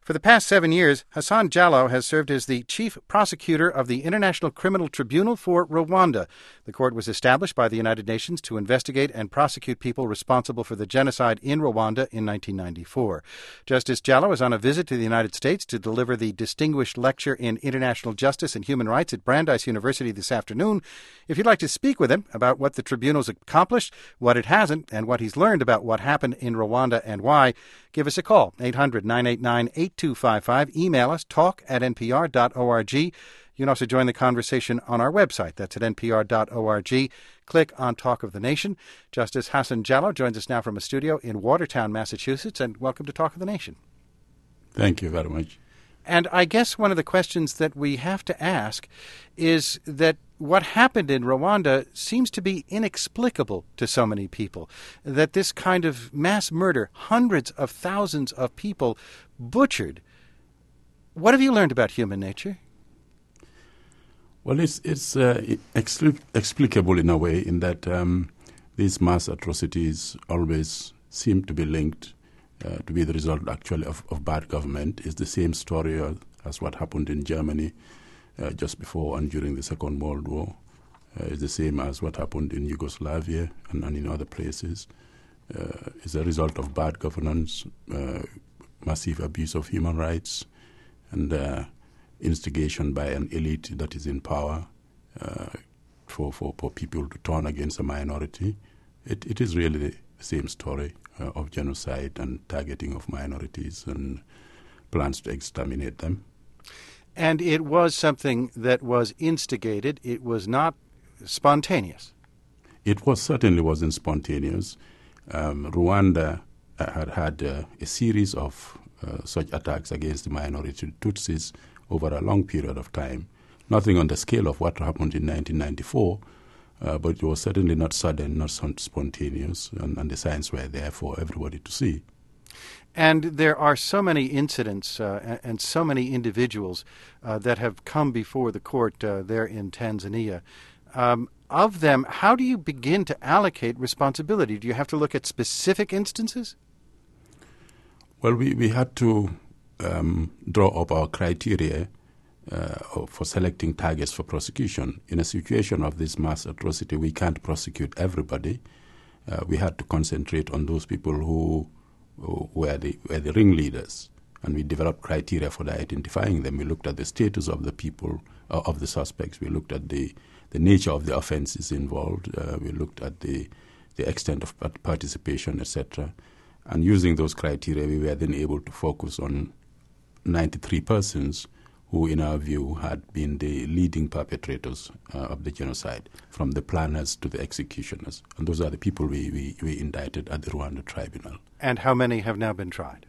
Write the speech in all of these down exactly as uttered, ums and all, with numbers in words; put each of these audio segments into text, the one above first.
For the past seven years, Hassan Jallow has served as the chief prosecutor of the International Criminal Tribunal for Rwanda. The court was established by the United Nations to investigate and prosecute people responsible for the genocide in Rwanda in nineteen ninety-four. Justice Jallow is on a visit to the United States to deliver the Distinguished Lecture in International Justice and Human Rights at Brandeis University this afternoon. If you'd like to speak with him about what the tribunal's accomplished, what it hasn't, and what he's learned about what happened in Rwanda and why, give us a call, eight hundred, nine eight nine, eight two five five. Email us, talk at n p r dot org. You can also join the conversation on our website. That's at n p r dot org. Click on Talk of the Nation. Justice Hassan Jallow joins us now from a studio in Watertown, Massachusetts, and welcome to Talk of the Nation. Thank you very much. And I guess one of the questions that we have to ask is that what happened in Rwanda seems to be inexplicable to so many people, that this kind of mass murder, hundreds of thousands of people butchered. What have you learned about human nature? Well, it's it's uh, expli- explicable in a way in that um, these mass atrocities always seem to be linked uh, to be the result actually of, of bad government. It's the same story as, as what happened in Germany uh, just before and during the Second World War. Uh, it's the same as what happened in Yugoslavia and, and in other places. Uh, it's a result of bad governance, uh, massive abuse of human rights, and uh, instigation by an elite that is in power uh, for, for, for people to turn against a minority. It, it is really the same story uh, of genocide and targeting of minorities and plans to exterminate them. And it was something that was instigated. It was not spontaneous. It was certainly wasn't spontaneous. Um, Rwanda uh, had had uh, a series of uh, such attacks against the minority Tutsis over a long period of time. Nothing on the scale of what happened in nineteen ninety-four, uh, but it was certainly not sudden, not spontaneous, and, and the signs were there for everybody to see. And there are so many incidents uh, and, and so many individuals uh, that have come before the court uh, there in Tanzania. Um, of them, how do you begin to allocate responsibility? Do you have to look at specific instances? Well, we, we had to um, draw up our criteria uh, for selecting targets for prosecution. In a situation of this mass atrocity, we can't prosecute everybody. Uh, we had to concentrate on those people who, who were, the, were the ringleaders, and we developed criteria for identifying them. We looked at the status of the people, uh, of the suspects. We looked at the the nature of the offenses involved. Uh, we looked at the, the extent of participation, et cetera. And using those criteria, we were then able to focus on ninety-three persons who, in our view, had been the leading perpetrators uh, of the genocide, from the planners to the executioners. And those are the people we, we, we indicted at the Rwanda Tribunal. And how many have now been tried?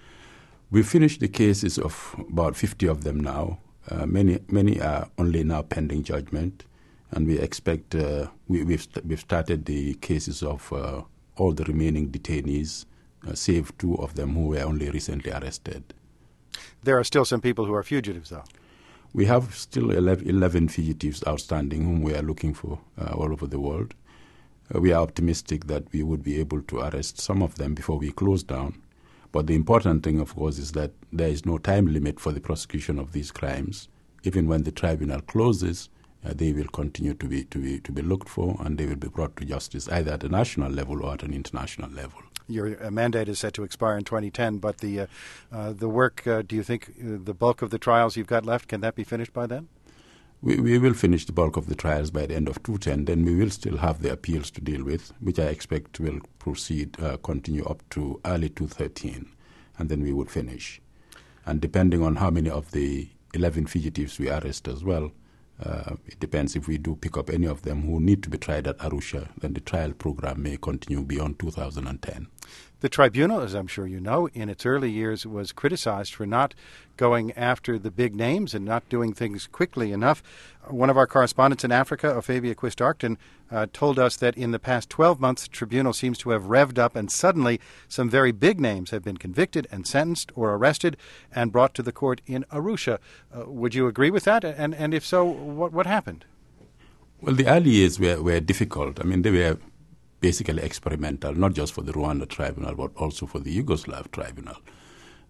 We finished the cases of about fifty of them now. Uh, many, many are only now pending judgment. And we expect, uh, we, we've, st- we've started the cases of uh, all the remaining detainees, uh, save two of them who were only recently arrested. There are still some people who are fugitives, though. We have still eleven fugitives outstanding whom we are looking for uh, all over the world. Uh, we are optimistic that we would be able to arrest some of them before we close down. But the important thing, of course, is that there is no time limit for the prosecution of these crimes. Even when the tribunal closes, Uh, they will continue to be to be to be looked for, and they will be brought to justice either at a national level or at an international level. Your uh, mandate is set to expire in twenty ten, but the uh, uh, the work, uh, do you think uh, the bulk of the trials you've got left, can that be finished by then? We, we will finish the bulk of the trials by the end of twenty ten. Then we will still have the appeals to deal with, which I expect will proceed, uh, continue up to early twenty thirteen, and then we would finish. And depending on how many of the eleven fugitives we arrest as well, Uh, it depends if we do pick up any of them who need to be tried at Arusha, then the trial program may continue beyond two thousand ten. The tribunal, as I'm sure you know, in its early years was criticized for not going after the big names and not doing things quickly enough. One of our correspondents in Africa, Ophavia Quist-Arcton, uh, told us that in the past twelve months, the tribunal seems to have revved up, and suddenly some very big names have been convicted and sentenced or arrested and brought to the court in Arusha. Uh, would you agree with that? And, and if so, what, what happened? Well, the early years were, were difficult. I mean, they were basically experimental, not just for the Rwanda Tribunal, but also for the Yugoslav Tribunal.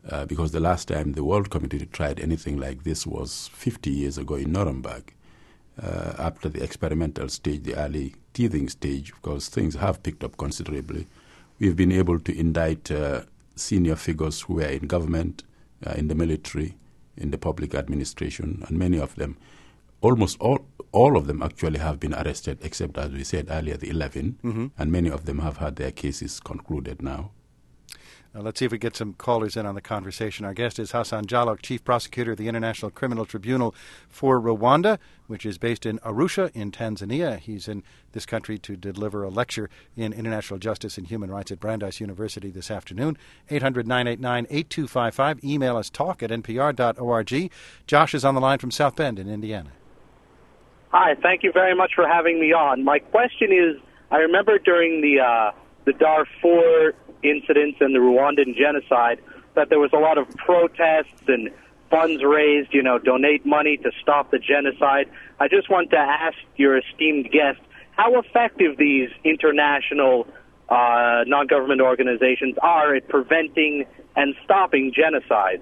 uh, because the last time the world community tried anything like this was fifty years ago in Nuremberg. Uh, after the experimental stage, the early teething stage, because things have picked up considerably, we've been able to indict uh, senior figures who were in government, uh, in the military, in the public administration, and many of them, almost all, all of them actually have been arrested, except, as we said earlier, the eleven, mm-hmm. and many of them have had their cases concluded now. Uh, let's see if we get some callers in on the conversation. Our guest is Hassan Jallow, Chief Prosecutor of the International Criminal Tribunal for Rwanda, which is based in Arusha in Tanzania. He's in this country to deliver a lecture in international justice and human rights at Brandeis University this afternoon. eight hundred, nine eight nine, eight two five five. Email us talk at n p r dot org. Josh is on the line from South Bend in Indiana. Hi, thank you very much for having me on. My question is, I remember during the uh, the Darfur incidents and the Rwandan genocide that there was a lot of protests and funds raised, you know, donate money to stop the genocide. I just want to ask your esteemed guest how effective these international uh, non-government organizations are at preventing and stopping genocides.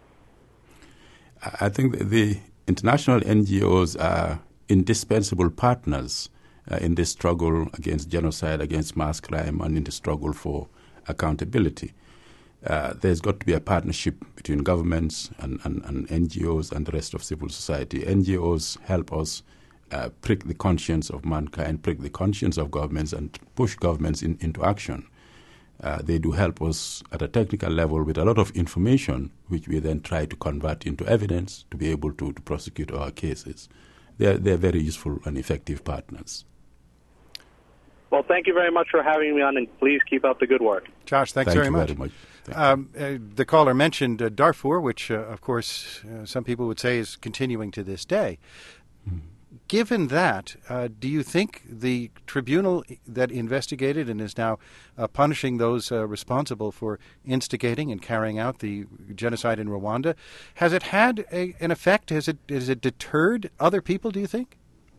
I think the international N G Os are indispensable partners uh, in this struggle against genocide, against mass crime, and in the struggle for accountability. Uh, there's got to be a partnership between governments and, and, and N G Os and the rest of civil society. N G Os help us uh, prick the conscience of mankind, prick the conscience of governments, and push governments in, into action. Uh, they do help us at a technical level with a lot of information, which we then try to convert into evidence to be able to, to prosecute our cases. They're, they're very useful and effective partners. Well, thank you very much for having me on, and please keep up the good work. Josh, thanks Thank very you much. Very much. Um, uh, the caller mentioned uh, Darfur, which, uh, of course, uh, some people would say is continuing to this day. Mm. Given that, uh, do you think the tribunal that investigated and is now uh, punishing those uh, responsible for instigating and carrying out the genocide in Rwanda, has it had a, an effect? Has it, has it deterred other people, do you think?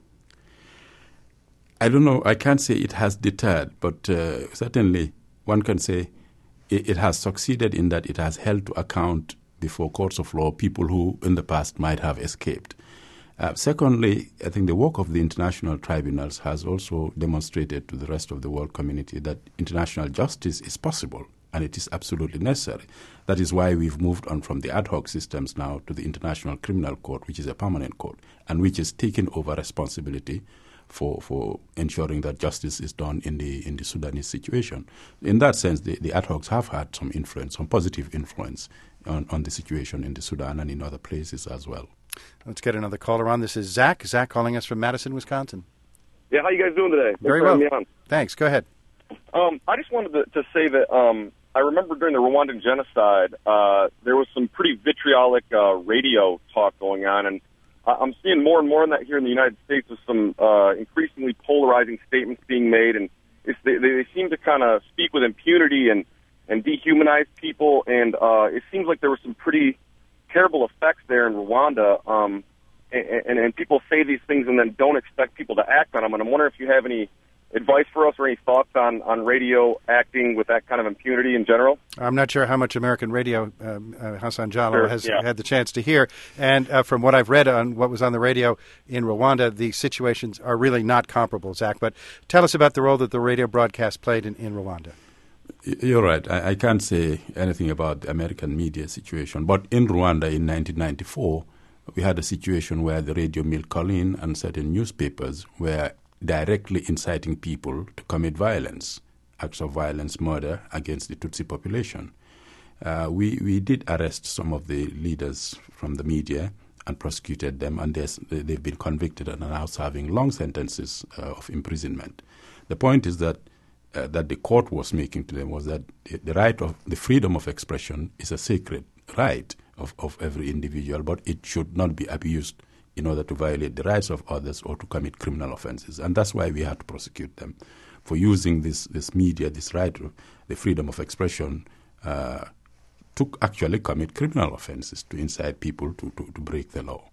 I don't know. I can't say it has deterred, but uh, certainly one can say it, it has succeeded in that it has held to account before courts of law people who in the past might have escaped. Uh, secondly, I think the work of the international tribunals has also demonstrated to the rest of the world community that international justice is possible and it is absolutely necessary. That is why we've moved on from the ad hoc systems now to the International Criminal Court, which is a permanent court, and which is taking over responsibility for for ensuring that justice is done in the in the Sudanese situation. In that sense, the, the ad hocs have had some influence, some positive influence on, on the situation in the Sudan and in other places as well. Let's get another caller on. This is Zach. Zach calling us from Madison, Wisconsin. Yeah, how you guys doing today? Very well. Thanks. Go ahead. Um, I just wanted to, to say that um, I remember during the Rwandan genocide, uh, there was some pretty vitriolic uh, radio talk going on, and I'm seeing more and more of that here in the United States with some uh, increasingly polarizing statements being made, and it's, they, they seem to kind of speak with impunity and, and dehumanize people, and uh, it seems like there were some pretty terrible effects there in Rwanda, um, and, and, and people say these things and then don't expect people to act on them, and I'm wondering if you have any advice for us or any thoughts on, on radio acting with that kind of impunity in general? I'm not sure how much American radio um, uh, Hassan Jallow sure, has yeah. had the chance to hear. And uh, from what I've read on what was on the radio in Rwanda, the situations are really not comparable, Zach. But tell us about the role that the radio broadcast played in, in Rwanda. You're right. I, I can't say anything about the American media situation. But in Rwanda in nineteen ninety-four, we had a situation where the Radio Mille Collines and certain newspapers were directly inciting people to commit violence, acts of violence, murder against the Tutsi population. Uh, we, we did arrest some of the leaders from the media and prosecuted them, and they've been convicted and are now serving long sentences uh, of imprisonment. The point is that uh, that the court was making to them was that the right of the freedom of expression is a sacred right of, of every individual, but it should not be abused in order to violate the rights of others or to commit criminal offenses. And that's why we had to prosecute them for using this, this media, this right, the freedom of expression, uh, to actually commit criminal offenses, to incite people to, to, to break the law.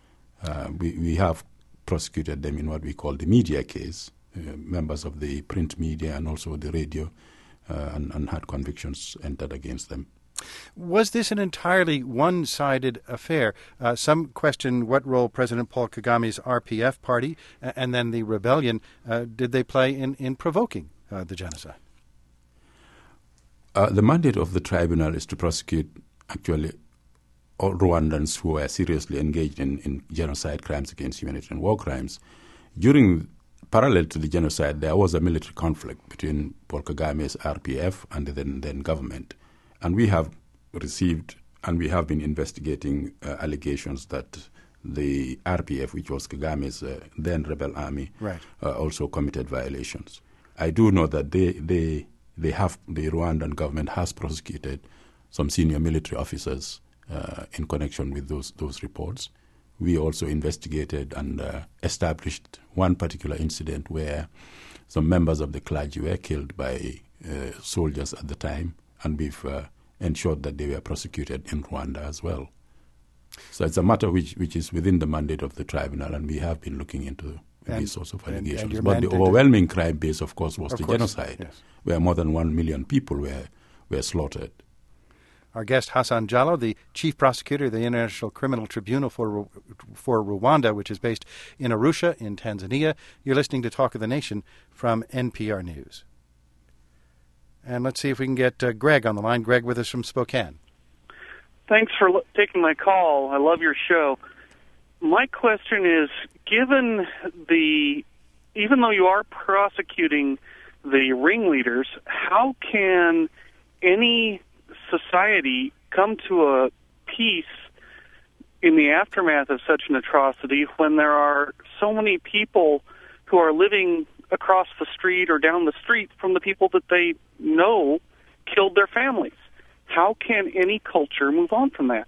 Uh, we, we have prosecuted them in what we call the media case, uh, members of the print media and also the radio, uh, and, and had convictions entered against them. Was this an entirely one-sided affair? Uh, some question what role President Paul Kagame's R P F party uh, and then the rebellion uh, did they play in, in provoking uh, the genocide? Uh, the mandate of the tribunal is to prosecute actually all Rwandans who are seriously engaged in, in genocide, crimes against humanity and war crimes. During, parallel to the genocide, there was a military conflict between Paul Kagame's R P F and the then, then government. And we have received and we have been investigating uh, allegations that the R P F, which was Kagame's uh, then rebel army, right. uh, also committed violations. I do know that they, they, they have, the Rwandan government has prosecuted some senior military officers uh, in connection with those, those reports. We also investigated and uh, established one particular incident where some members of the clergy were killed by uh, soldiers at the time, and we've uh, ensured that they were prosecuted in Rwanda as well. So it's a matter which, which is within the mandate of the tribunal, and we have been looking into and, these sorts of allegations. And, and but the overwhelming crime base, of course, was of the course, genocide, yes. where more than one million people were, were slaughtered. Our guest, Hassan Jallow, the chief prosecutor of the International Criminal Tribunal for for Rwanda, which is based in Arusha in Tanzania. You're listening to Talk of the Nation from N P R News. And let's see if we can get uh, Greg on the line. Greg with us from Spokane. Thanks for l- taking my call. I love your show. My question is, given the, even though you are prosecuting the ringleaders, how can any society come to a peace in the aftermath of such an atrocity when there are so many people who are living across the street or down the street from the people that they know killed their families? How can any culture move on from that?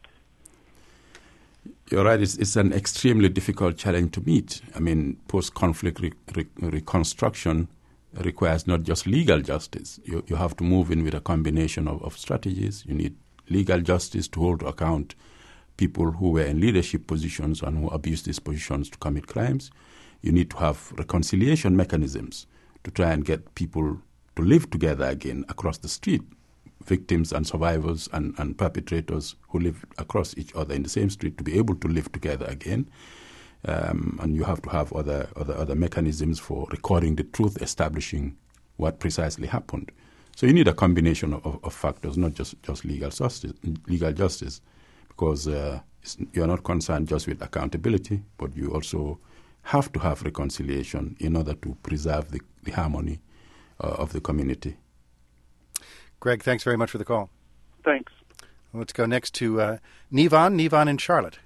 You're right. It's, it's an extremely difficult challenge to meet. I mean, post-conflict re- re- reconstruction requires not just legal justice. You, you have to move in with a combination of, of strategies. You need legal justice to hold to account people who were in leadership positions and who abused these positions to commit crimes. You need to have reconciliation mechanisms to try and get people to live together again across the street, victims and survivors and, and perpetrators who live across each other in the same street to be able to live together again. Um, and you have to have other, other other mechanisms for recording the truth, establishing what precisely happened. So you need a combination of, of, of factors, not just, just legal justice, legal justice, because uh, you're not concerned just with accountability, but you also have to have reconciliation in order to preserve the, the harmony uh, of the community. Greg, thanks very much for the call. Thanks. Let's go next to uh, Nivan. Nivan in Charlotte.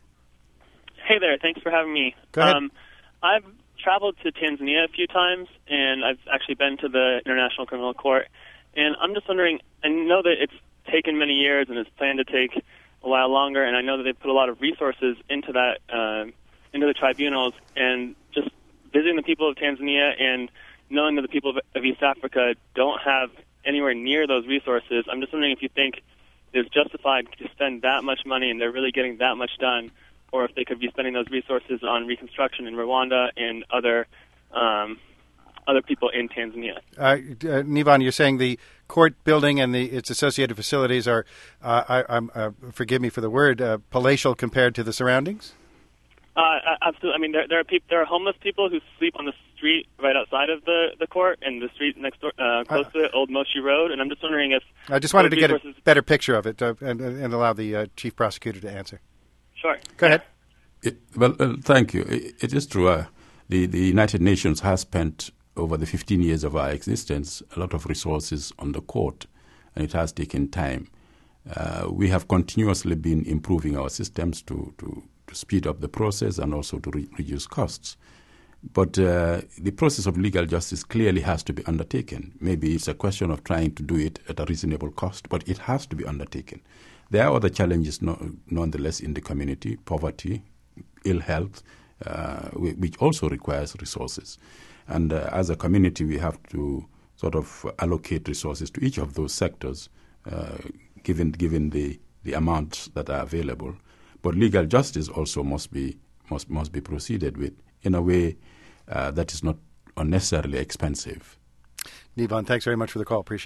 Hey there, thanks for having me. Go ahead. Um, I've traveled to Tanzania a few times, and I've actually been to the International Criminal Court. And I'm just wondering, I know that it's taken many years and it's planned to take a while longer, and I know that they've put a lot of resources into that, uh, into the tribunals. And just visiting the people of Tanzania and knowing that the people of, of East Africa don't have anywhere near those resources, I'm just wondering if you think it's justified to spend that much money and they're really getting that much done, or if they could be spending those resources on reconstruction in Rwanda and other um, other people in Tanzania. Uh, uh, Nivan, you're saying the court building and the its associated facilities are, uh, I, I'm, uh, forgive me for the word, uh, palatial compared to the surroundings? Uh, absolutely. I mean, there, there are people, there are homeless people who sleep on the street right outside of the, the court, and the street next door, uh, close uh, to it, Old Moshi Road. And I'm just wondering if I just wanted to get a better picture of it uh, and, and allow the uh, chief prosecutor to answer. Sure. Go ahead. It, well, uh, thank you. It, it is true. Uh, the, the United Nations has spent over the fifteen years of our existence a lot of resources on the court, and it has taken time. Uh, we have continuously been improving our systems to, to, to speed up the process and also to re- reduce costs. But uh, the process of legal justice clearly has to be undertaken. Maybe it's a question of trying to do it at a reasonable cost, but it has to be undertaken. There are other challenges no, nonetheless in the community: poverty, ill health, uh, which also requires resources. And uh, as a community, we have to sort of allocate resources to each of those sectors, uh, given given the, the amounts that are available. But legal justice also must be must must be proceeded with in a way uh, that is not unnecessarily expensive. Nivan, thanks very much for the call. Appreciate it.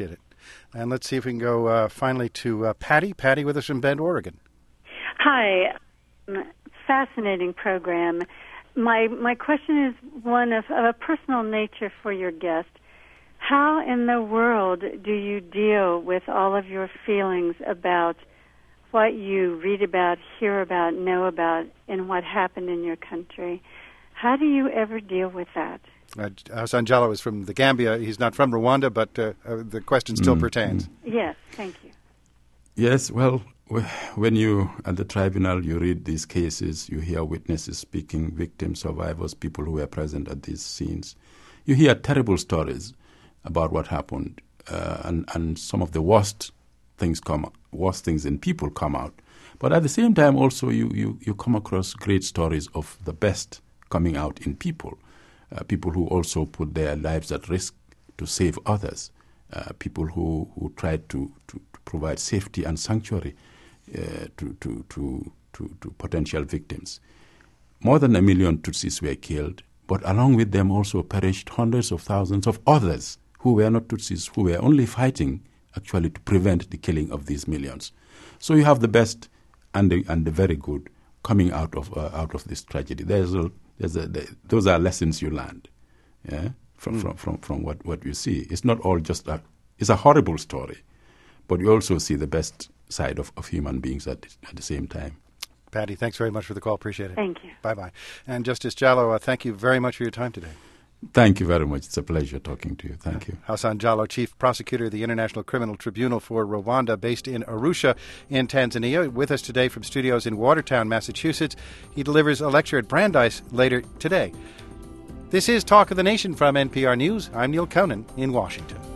And let's see if we can go uh, finally to uh, Patty. Patty with us from Bend, Oregon. Hi. Fascinating program. My my question is one of, of a personal nature for your guest. How in the world do you deal with all of your feelings about what you read about, hear about, know about, and what happened in your country? How do you ever deal with that? Uh, Hassan Jallow is from the Gambia. He's not from Rwanda, but uh, uh, the question still mm, pertains. Mm. Yes, thank you. Yes, well, when you, at the tribunal, you read these cases, you hear witnesses speaking, victims, survivors, people who were present at these scenes. You hear terrible stories about what happened, uh, and, and some of the worst things come, worst things in people come out. But at the same time, also, you, you, you come across great stories of the best coming out in people. Uh, people who also put their lives at risk to save others, uh, people who, who tried to, to, to provide safety and sanctuary uh, to, to, to, to, to potential victims. More than a million Tutsis were killed, but along with them also perished hundreds of thousands of others who were not Tutsis, who were only fighting actually to prevent the killing of these millions. So you have the best and the, and the very good coming out of uh, out of this tragedy. There's a There's a, the, those are lessons you learned, yeah, from, mm. from, from, from what, what you see. It's not all just a, it's a horrible story, but you also see the best side of, of human beings at, at the same time. Patty, thanks very much for the call. Appreciate it. Thank you. Bye-bye. And Justice Jallow, uh, thank you very much for your time today. Thank you very much. It's a pleasure talking to you. Thank you. Hassan Jallow, Chief Prosecutor of the International Criminal Tribunal for Rwanda, based in Arusha in Tanzania, with us today from studios in Watertown, Massachusetts. He delivers a lecture at Brandeis later today. This is Talk of the Nation from N P R News. I'm Neil Conan in Washington.